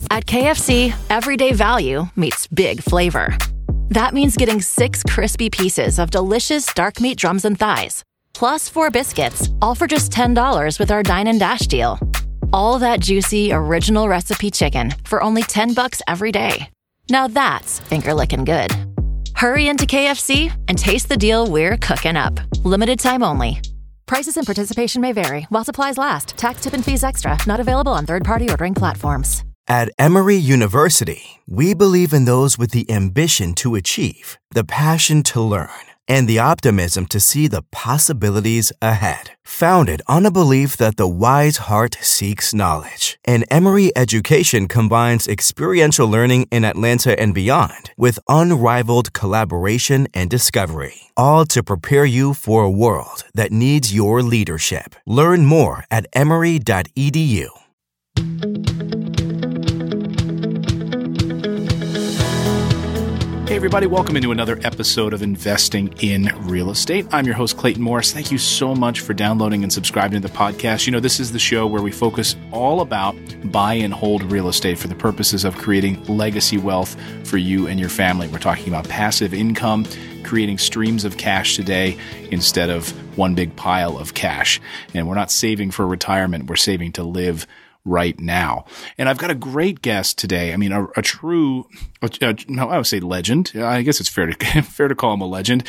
At KFC, everyday value meets big flavor. That means getting 6 crispy pieces of delicious dark meat drums and thighs, plus 4 biscuits, all for just $10 with our Dine and Dash deal. All that juicy, original recipe chicken for only $10 every day. Now that's finger-licking good. Hurry into KFC and taste the deal we're cooking up. Limited time only. Prices and participation may vary while supplies last. Tax, tip, and fees extra. Not available on third-party ordering platforms. At Emory University, we believe in those with the ambition to achieve, the passion to learn, and the optimism to see the possibilities ahead. Founded on a belief that the wise heart seeks knowledge, and Emory education combines experiential learning in Atlanta and beyond with unrivaled collaboration and discovery, all to prepare you for a world that needs your leadership. Learn more at emory.edu. Hey everybody, welcome into another episode of Investing in Real Estate. I'm your host, Clayton Morris. Thank you so much for downloading and subscribing to the podcast. You know, this is the show where we focus all about buy and hold real estate for the purposes of creating legacy wealth for you and your family. We're talking about passive income, creating streams of cash today instead of one big pile of cash. And we're not saving for retirement, we're saving to live right now. And I've got a great guest today. I mean, a true, I would say legend. I guess it's fair to call him a legend.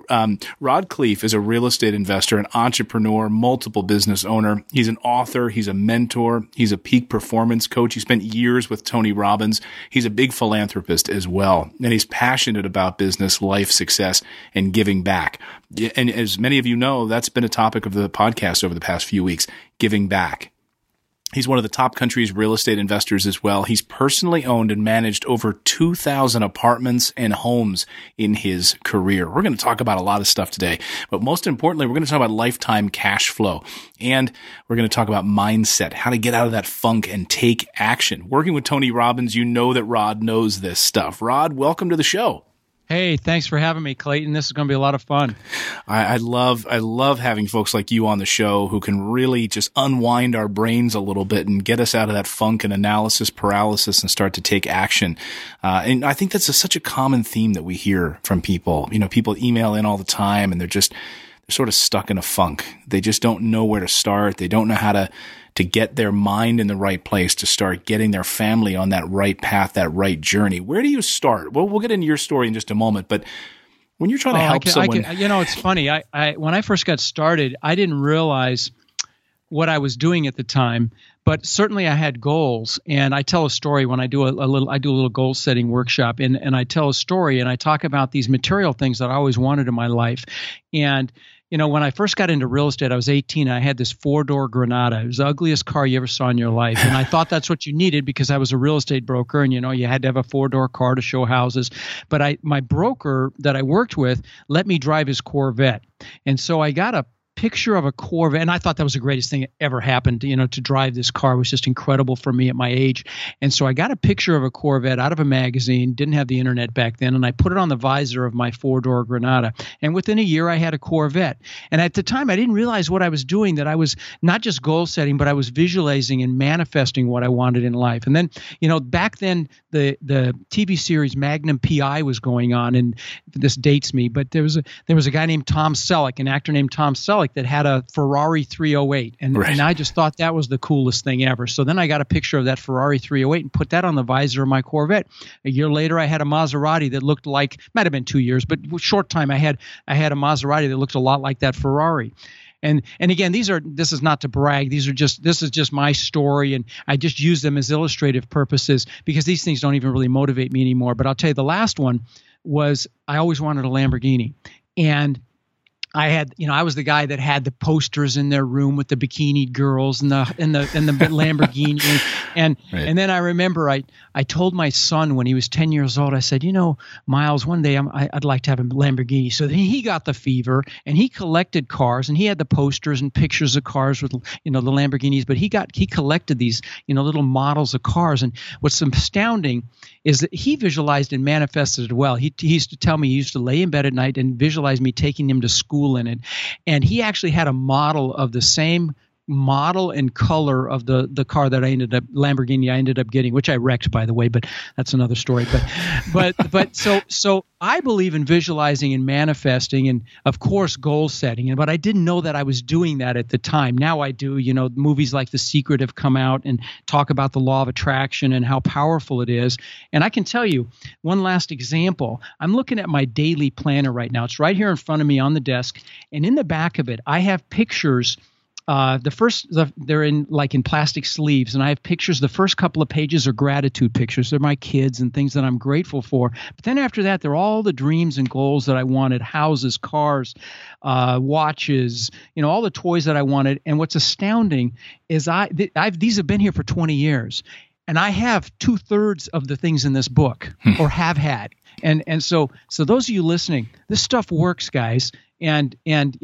Rod Khleif is a real estate investor, an entrepreneur, multiple business owner. He's an author. He's a mentor. He's a peak performance coach. He spent years with Tony Robbins. He's a big philanthropist as well. And he's passionate about business, life, success, and giving back. And as many of you know, that's been a topic of the podcast over the past few weeks, giving back. He's one of the top country's real estate investors as well. He's personally owned and managed over 2,000 apartments and homes in his career. We're going to talk about a lot of stuff today, but most importantly, we're going to talk about lifetime cash flow, and we're going to talk about mindset, how to get out of that funk and take action. Working with Tony Robbins, you know that Rod knows this stuff. Rod, welcome to the show. Hey, thanks for having me, Clayton. This is going to be a lot of fun. I love having folks like you on the show who can really just unwind our brains a little bit and get us out of that funk and analysis paralysis and start to take action. And I think that's such a common theme that we hear from people. You know, people email in all the time and they're sort of stuck in a funk. They just don't know where to start. They don't know how to get their mind in the right place to start getting their family on that right path, that right journey. Where do you start? Well, we'll get into your story in just a moment, but when you're trying to help someone... you know, it's funny. When I first got started, I didn't realize what I was doing at the time, but certainly I had goals. And I tell a story when I do a little goal setting workshop, and I tell a story and I talk about these material things that I always wanted in my life. And you know, when I first got into real estate, I was 18. I had this 4-door Granada. It was the ugliest car you ever saw in your life. And I thought that's what you needed because I was a real estate broker. And, you know, you had to have a 4-door car to show houses. But my broker that I worked with let me drive his Corvette. And so I got a picture of a Corvette, and I thought that was the greatest thing that ever happened. You know, to drive this car was just incredible for me at my age. And so I got a picture of a Corvette out of a magazine, didn't have the internet back then, and I put it on the visor of my 4-door Granada. And within a year, I had a Corvette. And at the time, I didn't realize what I was doing, that I was not just goal setting, but I was visualizing and manifesting what I wanted in life. And then, you know, back then, the TV series Magnum P.I. was going on, and this dates me, but there was a guy named Tom Selleck, an actor named Tom Selleck, that had a Ferrari 308. And I just thought that was the coolest thing ever. So then I got a picture of that Ferrari 308 and put that on the visor of my Corvette. A year later, I had a Maserati that looked like, might have been 2 years, but short time I had a Maserati that looked a lot like that Ferrari. And again, this is not to brag. This is just my story, and I just use them as illustrative purposes because these things don't even really motivate me anymore. But I'll tell you, the last one was I always wanted a Lamborghini. And I was the guy that had the posters in their room with the bikini girls and the Lamborghini. And then I remember I told my son when he was 10 years old, I said, you know, Miles, one day I'd like to have a Lamborghini. So then he got the fever and he collected cars, and he had the posters and pictures of cars with, you know, the Lamborghinis, but he collected these, you know, little models of cars. And what's astounding is that he visualized and manifested it well. He used to tell me he used to lay in bed at night and visualize me taking him to school in it. And he actually had a model of the same model and color of the car that Lamborghini I ended up getting, which I wrecked, by the way, but that's another story. But so I believe in visualizing and manifesting, and of course goal setting. But I didn't know that I was doing that at the time. Now I do. Movies like The Secret have come out and talk about the law of attraction and how powerful it is. And I can tell you one last example. I'm looking at my daily planner right now. It's right here in front of me on the desk, and in the back of it, I have pictures. They're in plastic sleeves, and I have pictures. The first couple of pages are gratitude pictures. They're my kids and things that I'm grateful for. But then after that, they're all the dreams and goals that I wanted: houses, cars, watches, all the toys that I wanted. And what's astounding is these have been here for 20 years, and I have 2/3 of the things in this book, or have had. And so those of you listening, this stuff works, guys. And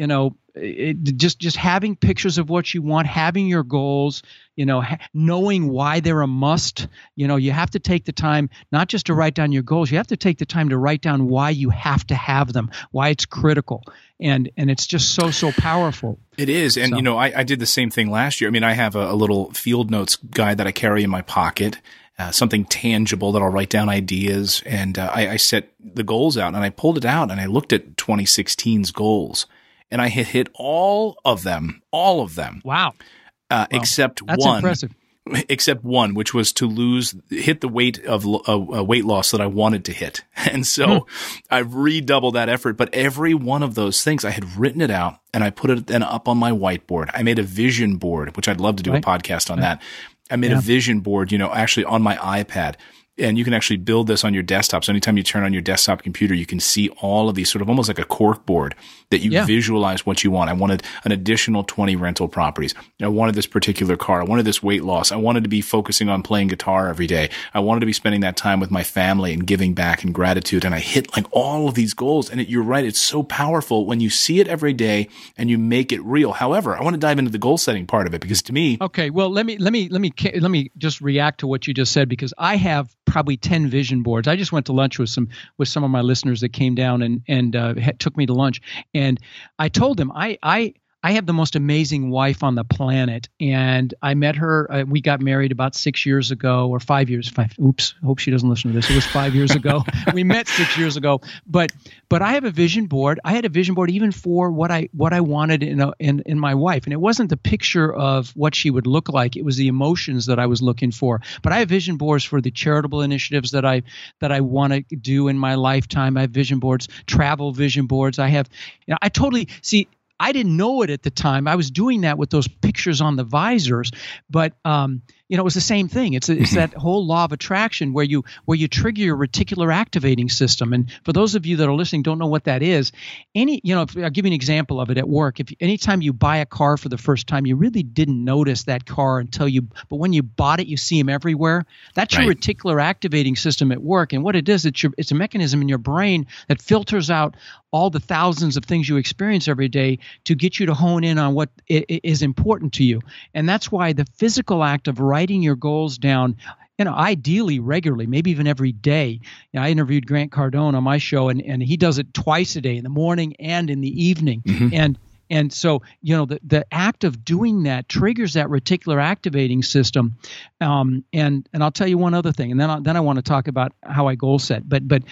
just having pictures of what you want, having your goals, knowing why they're a must. You have to take the time not just to write down your goals. You have to take the time to write down why you have to have them, why it's critical, and it's just so powerful. It is, and I did the same thing last year. I mean, I have a little field notes guide that I carry in my pocket. Something tangible that I'll write down ideas, and I set the goals out, and I pulled it out, and I looked at 2016's goals, and I hit all of them. Wow. Except That's one. Impressive. Except one, which was to hit the weight of weight loss that I wanted to hit. And so I've redoubled that effort. But every one of those things, I had written it out, and I put it then up on my whiteboard. I made a vision board, which I'd love to do a podcast on that. I made a vision board, actually on my iPad. And you can actually build this on your desktop. So anytime you turn on your desktop computer, you can see all of these sort of almost like a cork board that you visualize what you want. I wanted an additional 20 rental properties. I wanted this particular car. I wanted this weight loss. I wanted to be focusing on playing guitar every day. I wanted to be spending that time with my family and giving back and gratitude. And I hit like all of these goals. And you're right. It's so powerful when you see it every day and you make it real. However, I want to dive into the goal setting part of it, because to me, okay, well, let me just react to what you just said, because I have probably 10 vision boards. I just went to lunch with some of my listeners that came down and took me to lunch, and I told them I have the most amazing wife on the planet, and I met her. We got married about 6 years ago, or 5 years. Oops, hope she doesn't listen to this. It was 5 years ago. We met 6 years ago, but I have a vision board. I had a vision board even for what I wanted in my wife, and it wasn't the picture of what she would look like. It was the emotions that I was looking for. But I have vision boards for the charitable initiatives that I want to do in my lifetime. I have vision boards, travel vision boards. I have, I totally see. I didn't know it at the time. I was doing that with those pictures on the visors, but it was the same thing. It's that whole law of attraction where you trigger your reticular activating system. And for those of you that are listening, don't know what that is. I'll give you an example of it at work. Anytime you buy a car for the first time, you really didn't notice that car but when you bought it, you see them everywhere. That's your reticular activating system at work. And what it is, it's a mechanism in your brain that filters out all the thousands of things you experience every day to get you to hone in on what is important to you. And that's why the physical act of writing your goals down, ideally regularly, maybe even every day. I interviewed Grant Cardone on my show, and he does it twice a day, in the morning and in the evening. And so, the act of doing that triggers that reticular activating system. And I'll tell you one other thing, and then I want to talk about how I goal set. But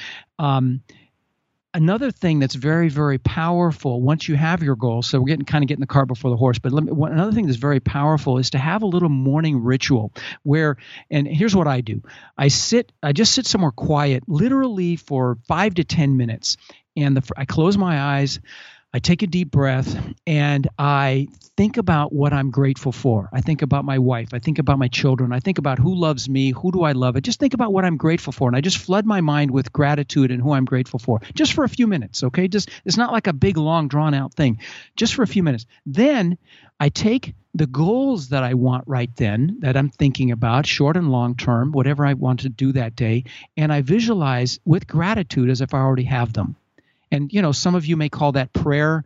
another thing that's very, very powerful once you have your goals, so we're getting the cart before the horse, but another thing that's very powerful is to have a little morning ritual and here's what I do. I just sit somewhere quiet, literally for 5 to 10 minutes, and I close my eyes, I take a deep breath, and I think about what I'm grateful for. I think about my wife. I think about my children. I think about who loves me. Who do I love? I just think about what I'm grateful for, and I just flood my mind with gratitude and who I'm grateful for, just for a few minutes, okay? It's not like a big, long, drawn-out thing, just for a few minutes. Then I take the goals that I want right then, that I'm thinking about, short and long term, whatever I want to do that day, and I visualize with gratitude as if I already have them. And, some of you may call that prayer.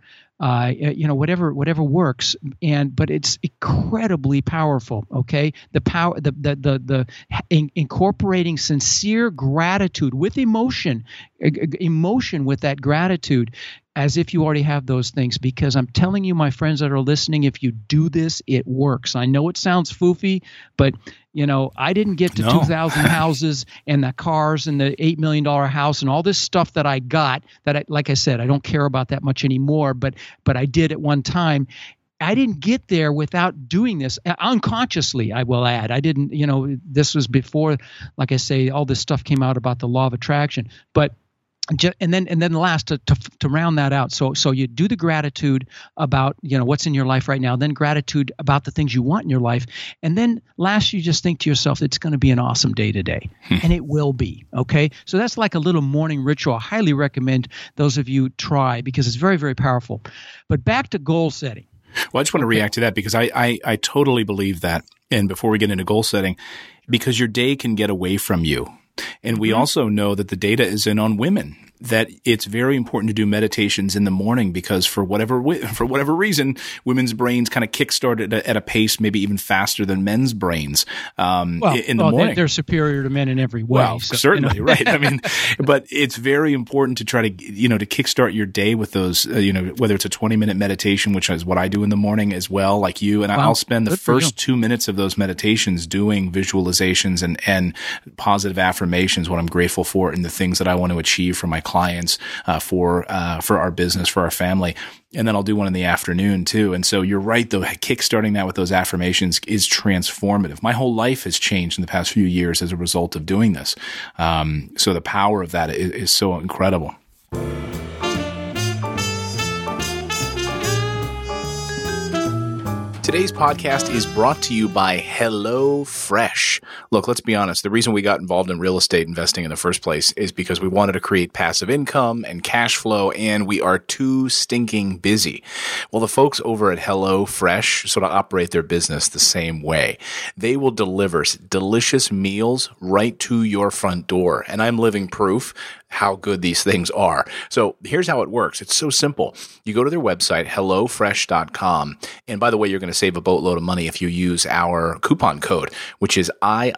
whatever works. But it's incredibly powerful. Okay, the power, incorporating sincere gratitude with emotion with that gratitude, as if you already have those things. Because I'm telling you, my friends that are listening, if you do this, it works. I know it sounds foofy, but I didn't get to 2,000 houses and the cars and the $8 million house and all this stuff that I got that, like I said, I don't care about that much anymore, but I did at one time. I didn't get there without doing this unconsciously, I will add. I didn't, this was before, like I say, all this stuff came out about the law of attraction. But and then last to round that out. So you do the gratitude about what's in your life right now, then gratitude about the things you want in your life, and then last you just think to yourself, it's going to be an awesome day today, and it will be. Okay, so that's like a little morning ritual. I highly recommend those of you try, because it's very, very powerful. But back to goal setting. Well, I just want to react to that, because I totally believe that. And before we get into goal setting, because your day can get away from you. And we also know that the data is in on women, that it's very important to do meditations in the morning, because for whatever reason, women's brains kind of kickstart at a pace maybe even faster than men's brains in the morning. They're superior to men in every way. Well, so, certainly, right. I mean, but it's very important to try to, to kickstart your day with those, whether it's a 20-minute meditation, which is what I do in the morning as well, like you. And I'll spend the first 2 minutes of those meditations doing visualizations and positive affirmations, what I'm grateful for and the things that I want to achieve for my clients, for our business, for our family. And then I'll do one in the afternoon too. And so you're right, though, kickstarting that with those affirmations is transformative. My whole life has changed in the past few years as a result of doing this. So the power of that is so incredible. Today's podcast is brought to you by HelloFresh. Look, let's be honest. The reason we got involved in real estate investing in the first place is because we wanted to create passive income and cash flow, and we are too stinking busy. Well, the folks over at HelloFresh sort of operate their business the same way. They will deliver delicious meals right to your front door, and I'm living proof how good these things are. So here's how it works. It's so simple. You go to their website, HelloFresh.com. And by the way, you're going to save a boatload of money if you use our coupon code, which is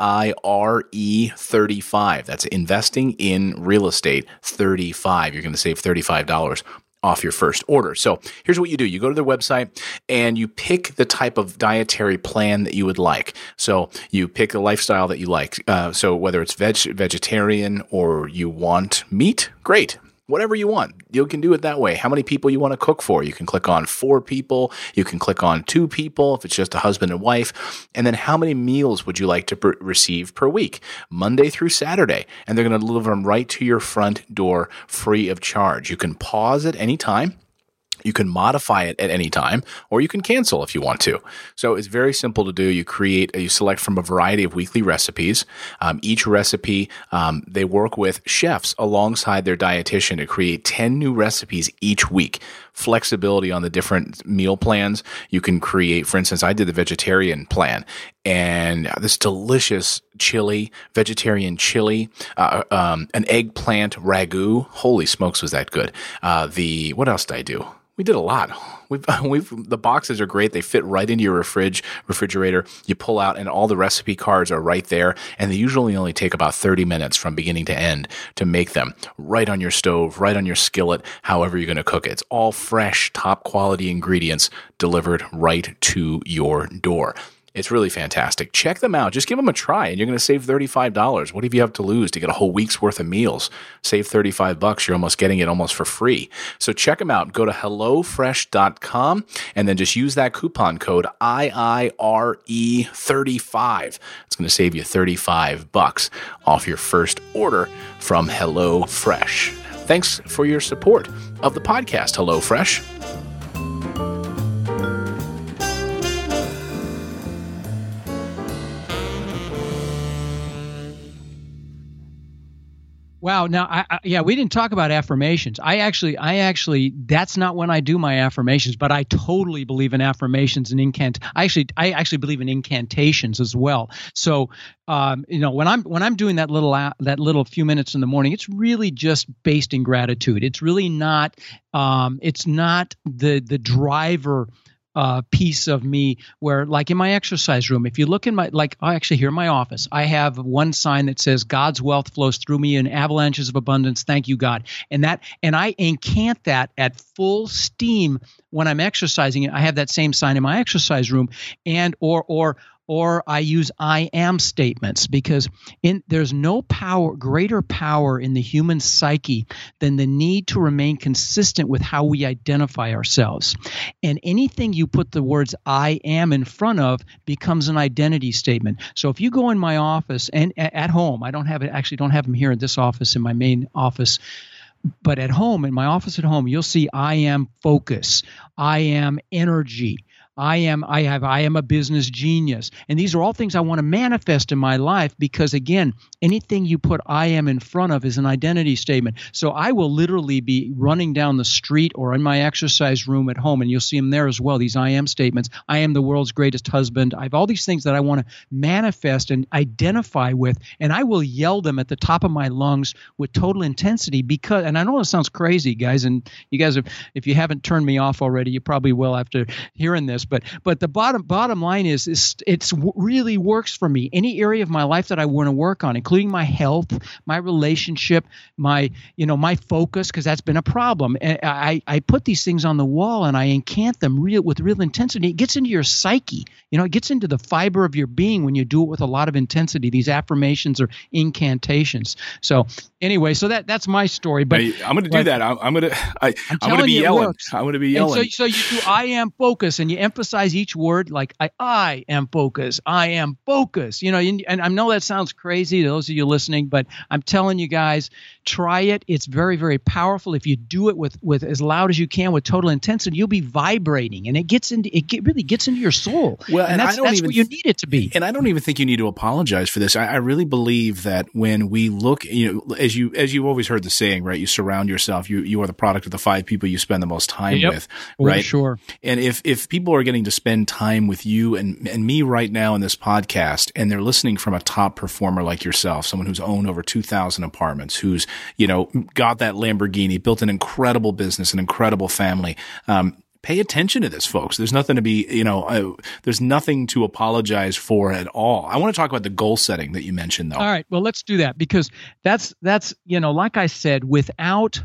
IIRE35. That's investing in real estate 35. You're going to save $35 off your first order. So here's what you do. You go to their website and you pick the type of dietary plan that you would like. So you pick a lifestyle that you like. So whether it's vegetarian or you want meat, great. Whatever you want, you can do it that way. How many people you want to cook for? You can click on 4 people. You can click on 2 people if it's just a husband and wife. And then how many meals would you like to receive per week? Monday through Saturday. And they're going to deliver them right to your front door free of charge. You can pause at any time. You can modify it at any time, or you can cancel if you want to. So it's very simple to do. You select from a variety of weekly recipes. Each recipe, they work with chefs alongside their dietitian to create 10 new recipes each week. Flexibility on the different meal plans. You can create, for instance, I did the vegetarian plan, and this delicious chili, vegetarian chili, an eggplant ragu. Holy smokes, was that good. What else did I do? We did a lot. The boxes are great. They fit right into your refrigerator. You pull out and all the recipe cards are right there. And they usually only take about 30 minutes from beginning to end to make them right on your stove, right on your skillet, however you're going to cook it. It's all fresh, top quality ingredients delivered right to your door. It's really fantastic. Check them out. Just give them a try, and you're going to save $35. What do you have to lose to get a whole week's worth of meals? Save $35. You're almost getting it almost for free. So check them out. Go to HelloFresh.com, and then just use that coupon code IIRE35. It's going to save you $35 off your first order from HelloFresh. Thanks for your support of the podcast, HelloFresh. Wow. Now, we didn't talk about affirmations. I actually, that's not when I do my affirmations, but I totally believe in affirmations and I actually believe in incantations as well. So, when I'm doing that little few minutes in the morning, it's really just based in gratitude. It's really not, it's not the driver piece of me where, like in my exercise room, if you look in here in my office, I have one sign that says God's wealth flows through me in avalanches of abundance. Thank you, God. And I incant that at full steam when I'm exercising. I have that same sign in my exercise room, and or I use I am statements, because there's no greater power in the human psyche than the need to remain consistent with how we identify ourselves. And anything you put the words I am in front of becomes an identity statement. So if you go in my office and at home, I don't have them here in this office, in my main office, but at home, in my office at home, you'll see I am focus, I am energy, I am a business genius. And these are all things I want to manifest in my life, because again, anything you put I am in front of is an identity statement. So I will literally be running down the street or in my exercise room at home, and you'll see them there as well, these I am statements. I am the world's greatest husband. I have all these things that I want to manifest and identify with, and I will yell them at the top of my lungs with total intensity, because, and I know it sounds crazy, guys, and you guys, if you haven't turned me off already, you probably will after hearing this. But the bottom line is it's really works for me. Any area of my life that I want to work on, including my health, my relationship, my focus, because that's been a problem. And I put these things on the wall and I incant them with real intensity. It gets into your psyche. It gets into the fiber of your being when you do it with a lot of intensity. These affirmations or incantations. So anyway, so that's my story. But I'm going to do that. I'm going to be yelling. I'm going to be yelling. So you do I am focus, and you emphasize each word, like I am focus. I am focus. And I know that sounds crazy to those of you listening, but I'm telling you guys, try it. It's very, very powerful. If you do it with as loud as you can, with total intensity, you'll be vibrating, and it really gets into your soul. Well, and that's what you need it to be. And I don't even think you need to apologize for this. I really believe that when we look, as you've always heard the saying, right? You surround yourself. You are the product of the 5 people you spend the most time with, right? Sure. And if people are getting to spend time with you and me right now in this podcast, and they're listening from a top performer like yourself, someone who's owned over 2,000 apartments, who's got that Lamborghini, built an incredible business, an incredible family. Pay attention to this, folks. There's nothing to be, there's nothing to apologize for at all. I want to talk about the goal setting that you mentioned, though. All right. Well, let's do that, because that's like I said, without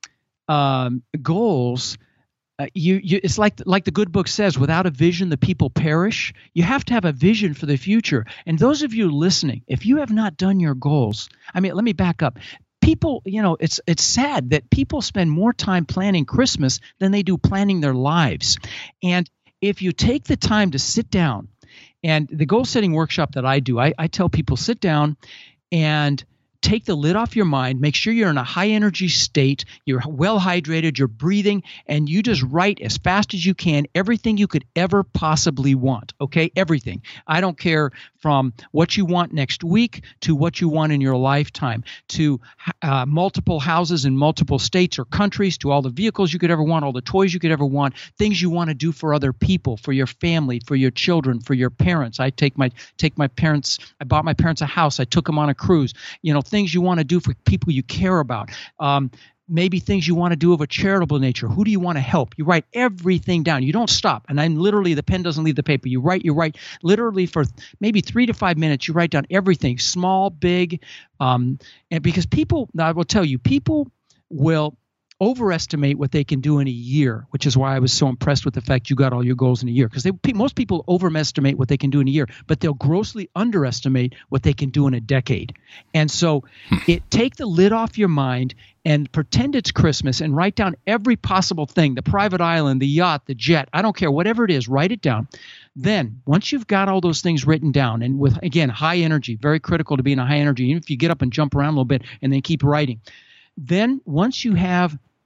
goals, it's like the good book says, without a vision, the people perish. You have to have a vision for the future. And those of you listening, if you have not done your goals, let me back up. People, it's sad that people spend more time planning Christmas than they do planning their lives. And if you take the time to sit down, and the goal setting workshop that I do, I tell people, sit down and take the lid off your mind, make sure you're in a high energy state, you're well hydrated, you're breathing, and you just write as fast as you can everything you could ever possibly want, okay? Everything. I don't care from what you want next week to what you want in your lifetime, to multiple houses in multiple states or countries, to all the vehicles you could ever want, all the toys you could ever want, things you want to do for other people, for your family, for your children, for your parents. I bought my parents a house. I took them on a cruise. Things you want to do for people you care about. Maybe things you want to do of a charitable nature. Who do you want to help? You write everything down. You don't stop. And I'm literally, the pen doesn't leave the paper. You write literally for maybe 3 to 5 minutes. You write down everything, small, big. And because I will tell you, people will overestimate what they can do in a year, which is why I was so impressed with the fact you got all your goals in a year. Because most people overestimate what they can do in a year, but they'll grossly underestimate what they can do in a decade. And so take the lid off your mind and pretend it's Christmas and write down every possible thing, the private island, the yacht, the jet, I don't care, whatever it is, write it down. Then once you've got all those things written down, and with, again, high energy, very critical to be in a high energy, even if you get up and jump around a little bit and then keep writing. Then once you have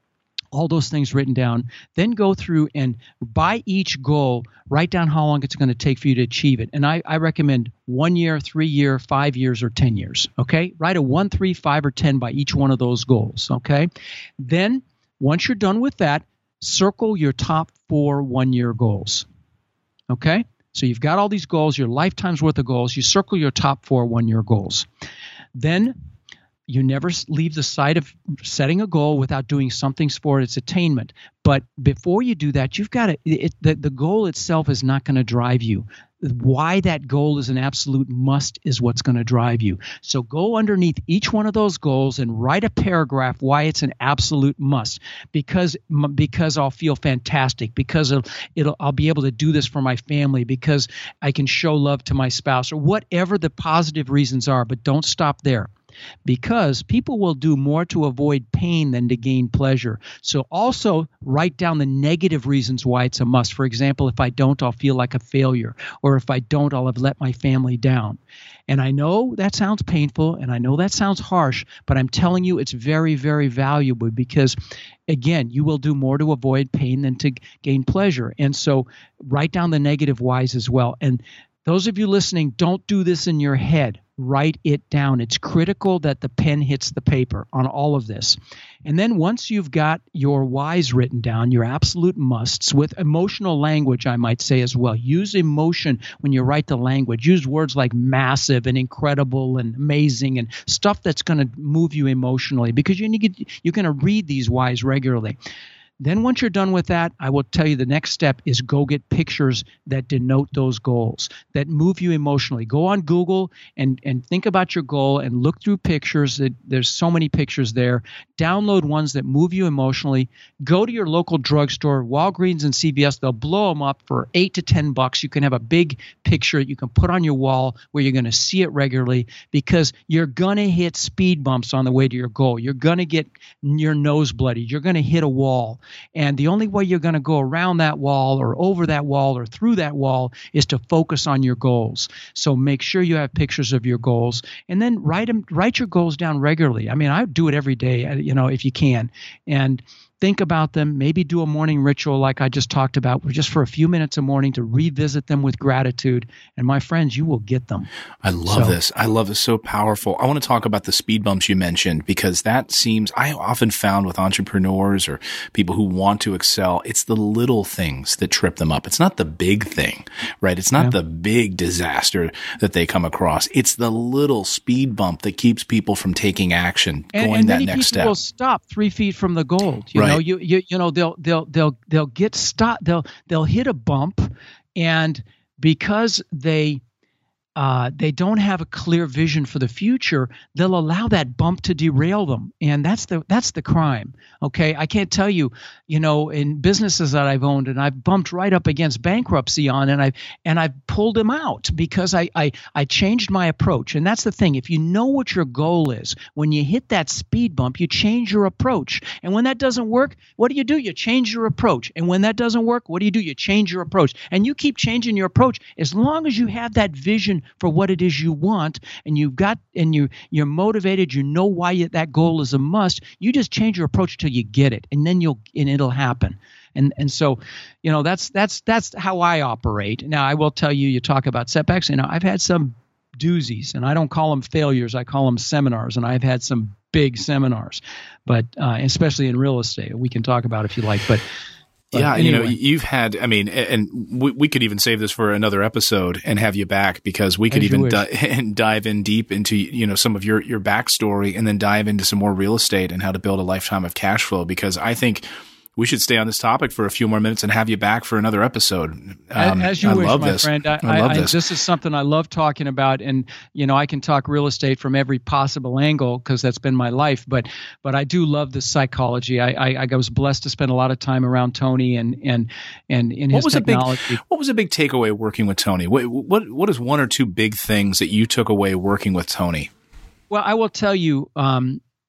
all those things written down, then go through and by each goal, write down how long it's going to take for you to achieve it. And I recommend 1 year, 3 year, 5 years, or 10 years. Okay. Write a 1, 3, 5, or 10 by each one of those goals. Okay. Then once you're done with that, circle your top 4 1-year goals. Okay. So you've got all these goals, your lifetime's worth of goals. You circle your top 4 1-year goals. Then you never leave the sight of setting a goal without doing something for its attainment. But before you do that, you've got to, the goal itself is not going to drive you. Why that goal is an absolute must is what's going to drive you. So go underneath each one of those goals and write a paragraph why it's an absolute must. Because I'll feel fantastic, because I'll be able to do this for my family, because I can show love to my spouse, or whatever the positive reasons are. But don't stop there. Because people will do more to avoid pain than to gain pleasure. So also write down the negative reasons why it's a must. For example, if I don't, I'll feel like a failure. Or if I don't, I'll have let my family down. And I know that sounds painful, and I know that sounds harsh, but I'm telling you it's very, very valuable, because, again, you will do more to avoid pain than to gain pleasure. And so write down the negative whys as well. And those of you listening, don't do this in your head. Write it down. It's critical that the pen hits the paper on all of this. And then once you've got your whys written down, your absolute musts, with emotional language, I might say as well. Use emotion when you write the language. Use words like massive and incredible and amazing and stuff that's going to move you emotionally, because you're going to read these whys regularly. Then once you're done with that, I will tell you the next step is go get pictures that denote those goals, that move you emotionally. Go on Google and think about your goal and look through pictures. There's so many pictures there. Download ones that move you emotionally. Go to your local drugstore, Walgreens and CVS. They'll blow them up for $8 to $10. You can have a big picture that you can put on your wall where you're going to see it regularly, because you're going to hit speed bumps on the way to your goal. You're going to get your nose bloody. You're going to hit a wall. And the only way you're going to go around that wall or over that wall or through that wall is to focus on your goals. So make sure you have pictures of your goals, and then write your goals down regularly. I mean, I do it every day, if you can. And think about them. Maybe do a morning ritual like I just talked about, just for a few minutes a morning to revisit them with gratitude. And my friends, you will get them. I love this. I love this. So powerful. I want to talk about the speed bumps you mentioned, because that seems, I often found with entrepreneurs or people who want to excel, it's the little things that trip them up. It's not the big thing, right? It's not the big disaster that they come across. It's the little speed bump that keeps people from taking action, going that next step. And many people will stop 3 feet from the goal. They'll get stopped. They'll hit a bump, and because they don't have a clear vision for the future, they'll allow that bump to derail them. And that's the crime. Okay. I can't tell you, in businesses that I've owned, and I've bumped right up against bankruptcy on, and I've pulled them out because I changed my approach. And that's the thing. If you know what your goal is, when you hit that speed bump, you change your approach. And when that doesn't work, what do? You change your approach. And when that doesn't work, what do? You change your approach. And you keep changing your approach as long as you have that vision for what it is you want, and you're motivated, why that goal is a must. You just change your approach till you get it, and then it'll happen. And so, that's how I operate. Now, I will tell you, you talk about setbacks. I've had some doozies, and I don't call them failures. I call them seminars, and I've had some big seminars, but especially in real estate, we can talk about if you like, but. Yeah, anyway. You've had, and we could even save this for another episode and have you back, because we could even dive in deep into, some of your backstory, and then dive into some more real estate and how to build a lifetime of cash flow, because I think we should stay on this topic for a few more minutes and have you back for another episode. As you wish, my friend. I love this. This is something I love talking about, and I can talk real estate from every possible angle because that's been my life. But I do love the psychology. I was blessed to spend a lot of time around Tony and in his technology. What was a big takeaway working with Tony? What is one or two big things that you took away working with Tony? Well, I will tell you.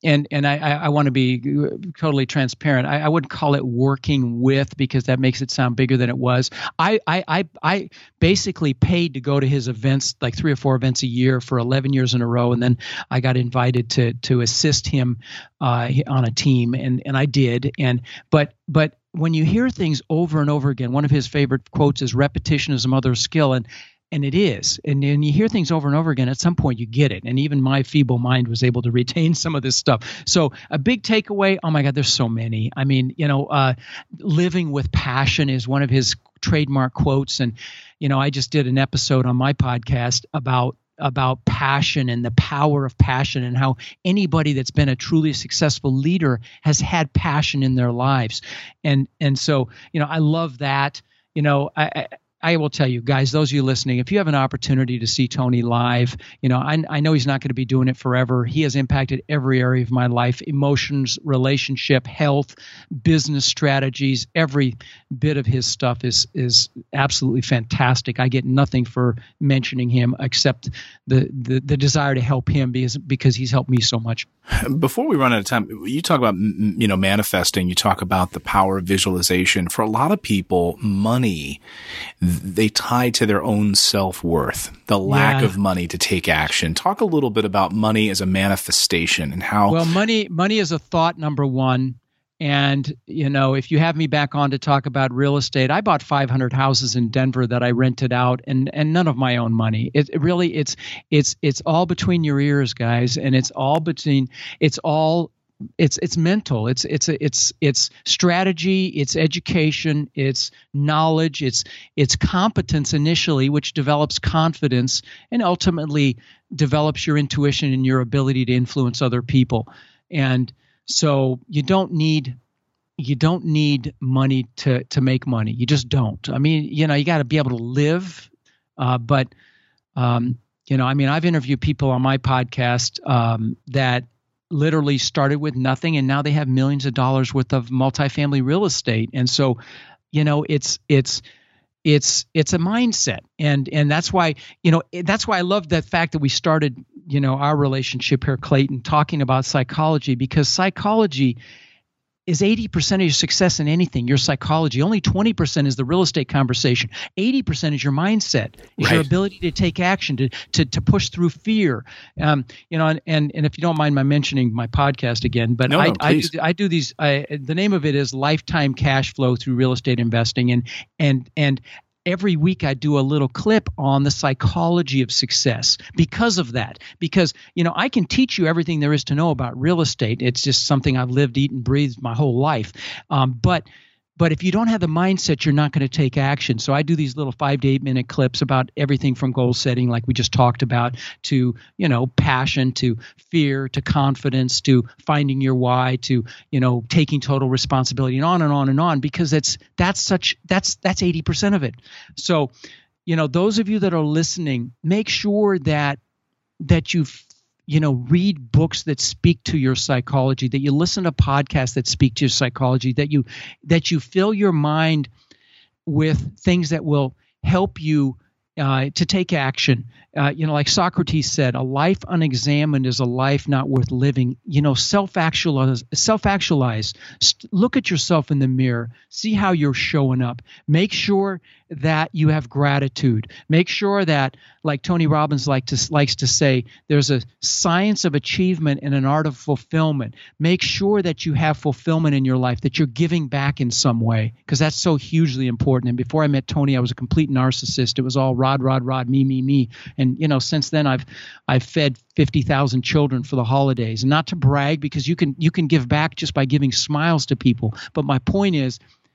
and I want to be totally transparent. I wouldn't call it working with, because that makes it sound bigger than it was. I basically paid to go to his events, like 3 or 4 events a year for 11 years in a row, and then I got invited to assist him on a team, and I did. But when you hear things over and over again, one of his favorite quotes is "repetition is the mother of skill," and it is. And you hear things over and over again, at some point you get it. And even my feeble mind was able to retain some of this stuff. So a big takeaway, oh my God, there's so many. I mean, living with passion is one of his trademark quotes. And, I just did an episode on my podcast about passion and the power of passion, and how anybody that's been a truly successful leader has had passion in their lives. And so, I love that. I will tell you guys, those of you listening, if you have an opportunity to see Tony live, I know he's not going to be doing it forever. He has impacted every area of my life: emotions, relationship, health, business strategies. Every bit of his stuff is absolutely fantastic. I get nothing for mentioning him except the desire to help him because he's helped me so much. Before we run out of time, you talk about, manifesting, you talk about the power of visualization. For a lot of people, money, they tie to their own self-worth, the lack of money to take action. Talk a little bit about money as a manifestation and how. Well, money is a thought, number one. And, if you have me back on to talk about real estate, I bought 500 houses in Denver that I rented out, and none of my own money. It's all between your ears, guys. And it's mental. It's strategy, it's education, it's knowledge, it's competence initially, which develops confidence and ultimately develops your intuition and your ability to influence other people. And so you don't need money to make money. You just don't. I mean, you got to be able to live. But I've interviewed people on my podcast that literally started with nothing, and now they have millions of dollars worth of multifamily real estate. And so, it's a mindset, and that's why I love the fact that we started our relationship here, Clayton, talking about psychology, because psychology is 80% of your success in anything. Your psychology. Only 20% is the real estate conversation. 80% is your mindset. Is your ability to take action, to push through fear. And if you don't mind my mentioning my podcast again, but I do these. The name of it is Lifetime Cash Flow Through Real Estate Investing, and every week I do a little clip on the psychology of success because of that. Because, I can teach you everything there is to know about real estate. It's just something I've lived, eaten, breathed my whole life. But if you don't have the mindset, you're not going to take action. So I do these little 5 to 8 minute clips about everything from goal setting, like we just talked about, to, passion, to fear, to confidence, to finding your why, to, taking total responsibility, and on and on and on, because that's 80% of it. So, those of you that are listening, make sure that you read books that speak to your psychology, that you listen to podcasts that speak to your psychology, that you fill your mind with things that will help you to take action. Like Socrates said, a life unexamined is a life not worth living. Self-actualize. Look at yourself in the mirror. See how you're showing up. Make sure that you have gratitude. Make sure that, like Tony Robbins likes to say, there's a science of achievement and an art of fulfillment. Make sure that you have fulfillment in your life, that you're giving back in some way, because that's so hugely important. And before I met Tony, I was a complete narcissist. It was all rod, me. And since then I've fed 50,000 children for the holidays. And not to brag, because you can give back just by giving smiles to people. But my point is,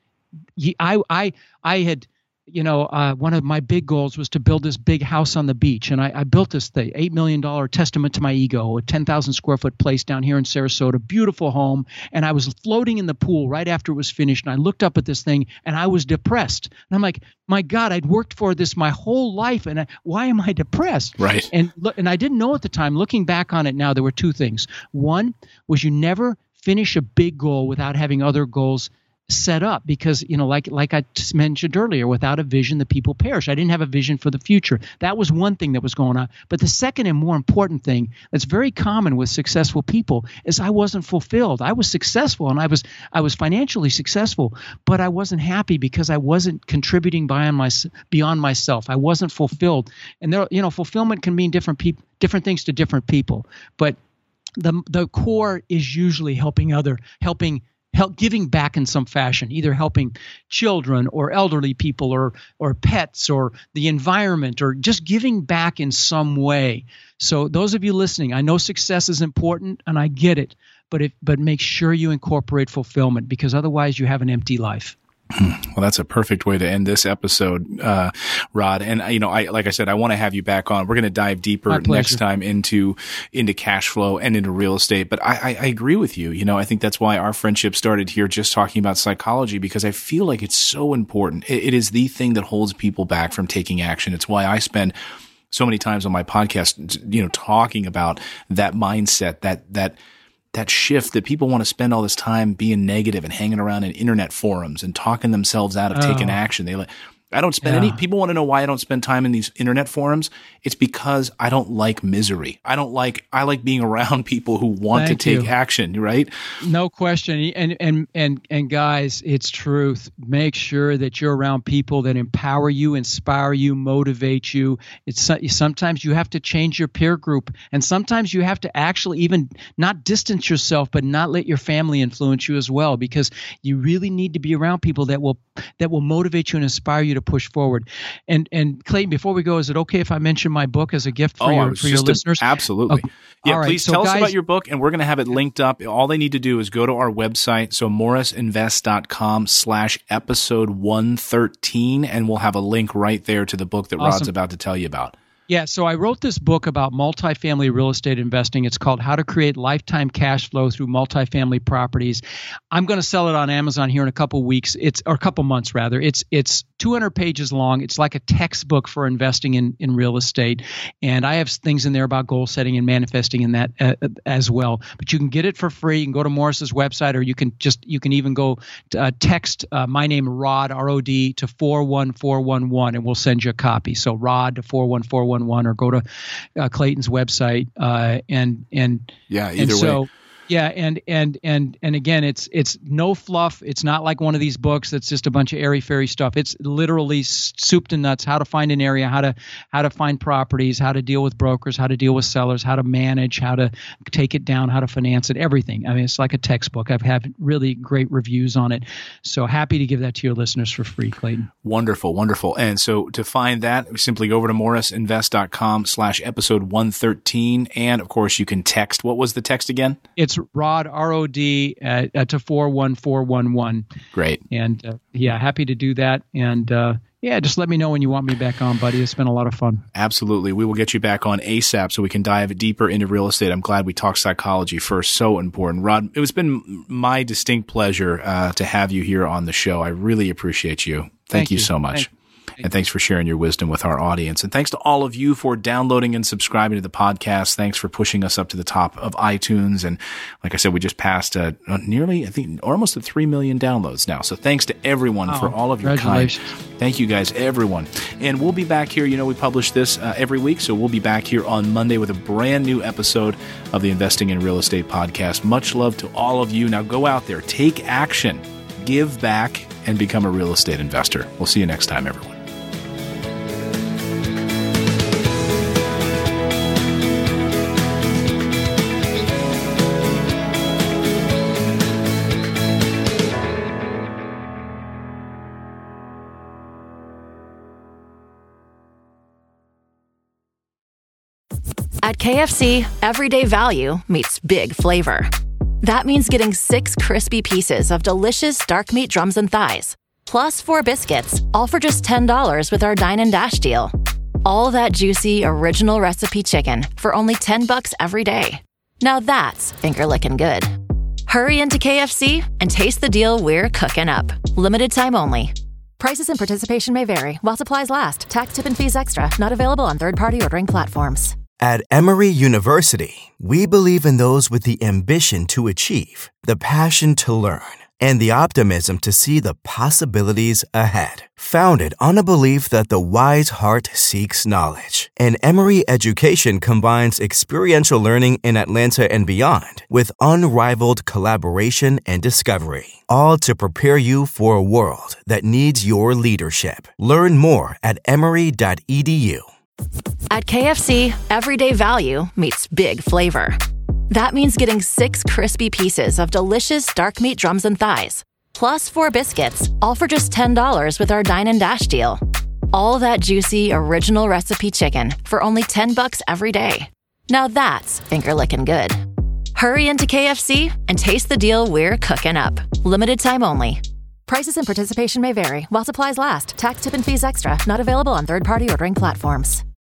I had. One of my big goals was to build this big house on the beach. And I built this thing, $8 million testament to my ego, a 10,000 square foot place down here in Sarasota, beautiful home. And I was floating in the pool right after it was finished. And I looked up at this thing and I was depressed. And I'm like, my God, I'd worked for this my whole life. And why am I depressed? Right. And I didn't know at the time. Looking back on it now, there were two things. One was you never finish a big goal without having other goals set up because, like I just mentioned earlier, without a vision, the people perish. I didn't have a vision for the future. That was one thing that was going on. But the second and more important thing that's very common with successful people is I wasn't fulfilled. I was successful and I was financially successful, but I wasn't happy because I wasn't contributing beyond myself. I wasn't fulfilled. And fulfillment can mean different things to different people. But the core is usually giving back in some fashion, either helping children or elderly people or pets or the environment, or just giving back in some way. So those of you listening, I know success is important and I get it, but make sure you incorporate fulfillment, because otherwise you have an empty life. Well, that's a perfect way to end this episode, Rod. And like I said, I want to have you back on. We're going to dive deeper next time into cash flow and into real estate. But I agree with you. I think that's why our friendship started here, just talking about psychology, because I feel like it's so important. It is the thing that holds people back from taking action. It's why I spend so many times on my podcast, talking about that mindset, that shift that people want to spend all this time being negative and hanging around in internet forums and talking themselves out of taking action. I don't spend people want to know why I don't spend time in these internet forums. It's because I don't like misery. I like being around people who want to take action, right? No question. And guys, it's truth. Make sure that you're around people that empower you, inspire you, motivate you. Sometimes you have to change your peer group, and sometimes you have to actually even not distance yourself, but not let your family influence you as well, because you really need to be around people that will motivate you and inspire you to push forward. And Clayton, before we go, is it okay if I mention my book as a gift for your listeners? Absolutely. Okay. Yeah, please tell us about your book, and we're going to have it linked up. All they need to do is go to our website, so morrisinvest.com/episode 113, and we'll have a link right there to the book that Rod's about to tell you about. Yeah, so I wrote this book about multifamily real estate investing. It's called How to Create Lifetime Cash Flow Through Multifamily Properties. I'm going to sell it on Amazon here in a couple weeks. Or a couple months rather. It's 200 pages long. It's like a textbook for investing in real estate. And I have things in there about goal setting and manifesting in that as well. But you can get it for free. You can go to Morris's website, or you can even go text my name, Rod, R-O-D, to 41411, and we'll send you a copy. So Rod to 41411. Or go to Clayton's website either way. Yeah, and again, it's no fluff. It's not like one of these books that's just a bunch of airy-fairy stuff. It's literally soup to nuts: how to find an area, how to find properties, how to deal with brokers, how to deal with sellers, how to manage, how to take it down, how to finance it, everything. I mean, it's like a textbook. I've had really great reviews on it. So happy to give that to your listeners for free, Clayton. Wonderful, wonderful. And so to find that, simply go over to morrisinvest.com/episode 113. And of course, you can text. What was the text again? It's Rod, R-O-D, to 41411. Great. And happy to do that. And just let me know when you want me back on, buddy. It's been a lot of fun. Absolutely. We will get you back on ASAP so we can dive deeper into real estate. I'm glad we talked psychology first. So important. Rod, it's been my distinct pleasure to have you here on the show. I really appreciate you. Thank you so much. And thanks for sharing your wisdom with our audience. And thanks to all of you for downloading and subscribing to the podcast. Thanks for pushing us up to the top of iTunes. And like I said, we just passed almost 3 million downloads now. So thanks to everyone for all of your kind. Thank you guys, everyone. And we'll be back here. We publish this every week. So we'll be back here on Monday with a brand new episode of the Investing in Real Estate podcast. Much love to all of you. Now go out there, take action, give back, and become a real estate investor. We'll see you next time, everyone. At KFC, everyday value meets big flavor. That means getting 6 crispy pieces of delicious dark meat drums and thighs, plus 4 biscuits, all for just $10 with our Dine and Dash deal. All that juicy, original recipe chicken for only $10 every day. Now that's finger-licking good. Hurry into KFC and taste the deal we're cooking up. Limited time only. Prices and participation may vary while supplies last. Tax, tip, and fees extra. Not available on third-party ordering platforms. At Emory University, we believe in those with the ambition to achieve, the passion to learn, and the optimism to see the possibilities ahead. Founded on a belief that the wise heart seeks knowledge, and Emory Education combines experiential learning in Atlanta and beyond with unrivaled collaboration and discovery, all to prepare you for a world that needs your leadership. Learn more at emory.edu. At KFC, everyday value meets big flavor. That means getting 6 crispy pieces of delicious dark meat drums and thighs, plus 4 biscuits, all for just $10 with our Dine and Dash deal. All that juicy, original recipe chicken for only $10 every day. Now that's finger-licking good. Hurry into KFC and taste the deal we're cooking up. Limited time only. Prices and participation may vary while supplies last. Tax, tip, and fees extra. Not available on third-party ordering platforms.